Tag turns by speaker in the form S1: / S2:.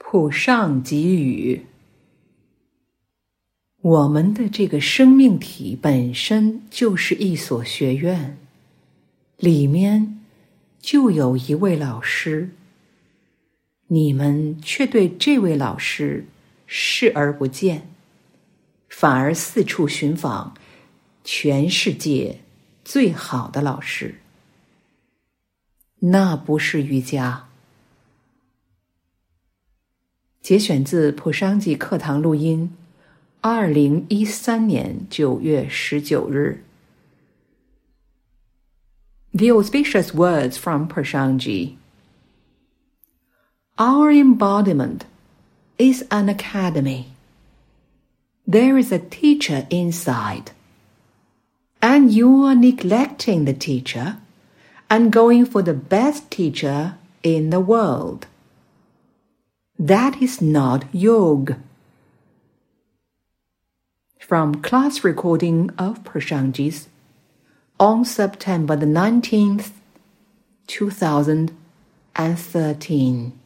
S1: 普上给予。我们的这个生命体本身就是一所学院，里面就有一位老师，你们却对这位老师视而不见，反而四处寻访全世界最好的老师。那不是瑜伽。节选自普商吉课堂录音，2013年9月19日。The auspicious words from Prashanji. Our embodiment is an academy. There is a teacher inside, and you are neglecting the teacher and going for the best teacher in the world. That is not yoga. From class recording of Prashanji's on September the 19th, 2013.